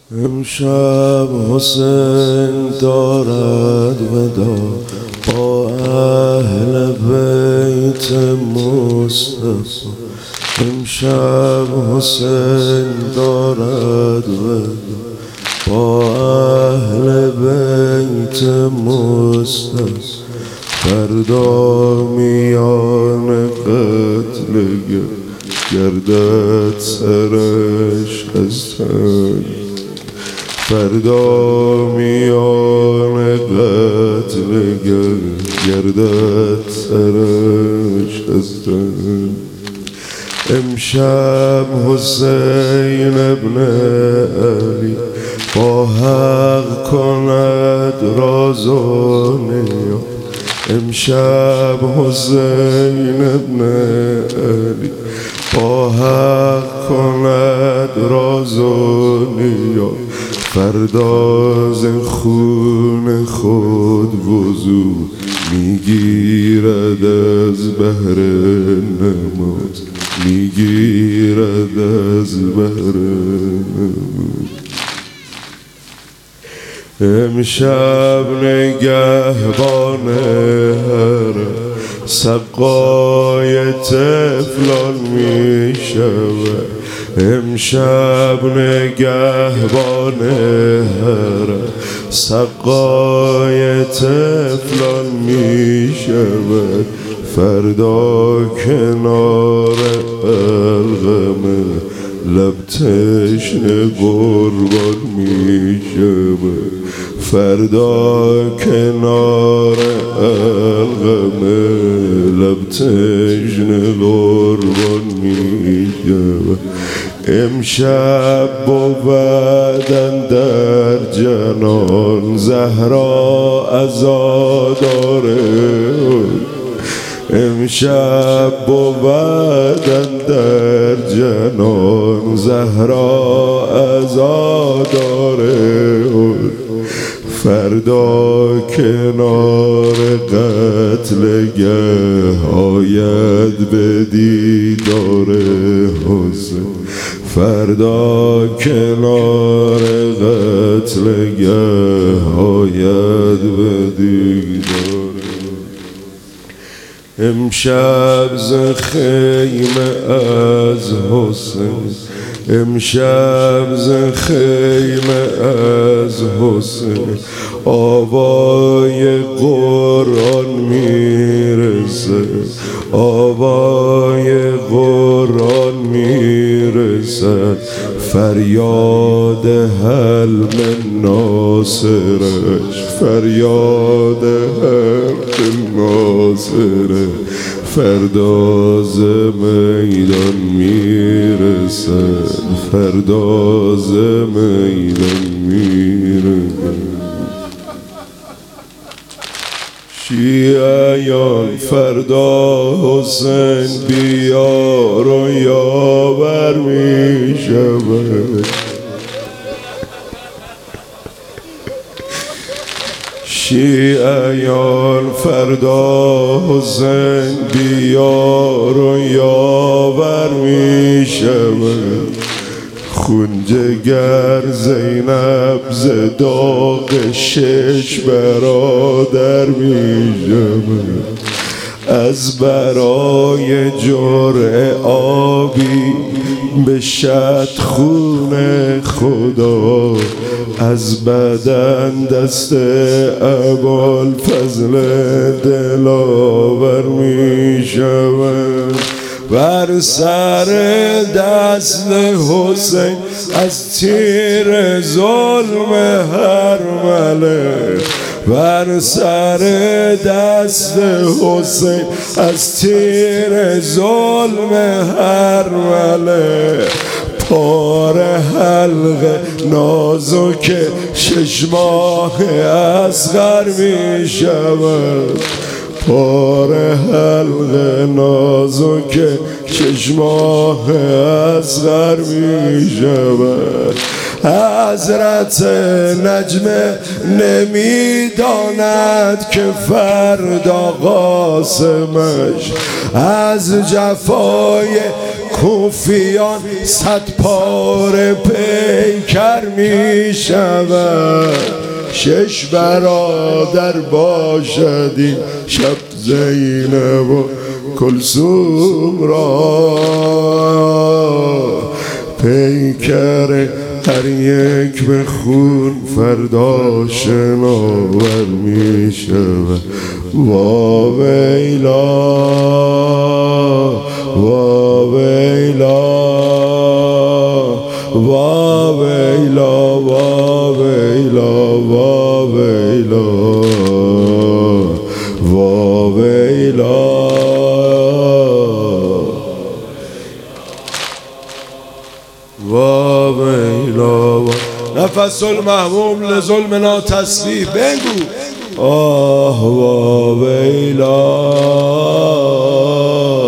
امشب حسین دارد ودا با اهل بیت مصطفی. امشب حسین دارد ودا با اهل بیت مصطفی. فردا میان قتل گردد سرش از تن. فردا میان قتل گردد سرش از تن. امشب حسین ابن علی با حق کند راز و نیا. امشب حسین ابن علی با حق کند راز و نیا. فردا ز خون خود وضو میگیرد از بحر نماز، میگیرد از بحر نماز. امشب نگهبان حرم سقای طفلان می شود. امشب نگهبان حرم سقای طفلان می شود. فردا کنار الغم لب تشنه قربان می شود. فردا کنار الغم لب تشنه قربان می شود. امشب بودن در جنان زهرا عزاداره. امشب بودن در جنان زهرا عزاداره. فردا کنار قتل گه آید به دیدار حسین. فردا کنار قتل گه آید به دیدار. امشب ز خیمه از حسین، امشب ز خیمه از حسین آوای قرآن میرسه، آوای قرآن میرسد. فریاد حلم ناصرش، فریاد حلم ناصرش. فردا ز میدان میرسد، فردا ز میدان میرسد. شیعیان فردا حسین بیار و یاور می شود. شیعیان فردا حسین بیار و یاور می شود. خون جگر زینب ز داغ شش برادر می شود. از برای جرعه آبی بشد خون خدا. از بدن دست ابوالفضل دلاور می شود. بر سر دست حسین از تیر ظلم هر ملک. بر سر دست حسین از تیر ظلم هر ملک. پار حلق نازک شش ماه اصغر می شود. پار حلق نازک شش ماه اصغر می شود. حضرت نجمه نمیداند که فردا قاسمش از جفای خوفیان 100 پاره پیکر می شود 6 برادر باشد این شب زینب و کلثوم را پیکر هر یک به خون فردا شناور می شود وا ویلا وا ویلا وا ویلا وا ویلا وا ویلا وا ویلا وا ویلا نفس المحموم لظلمنا تسبیح بگو آه وا ویلا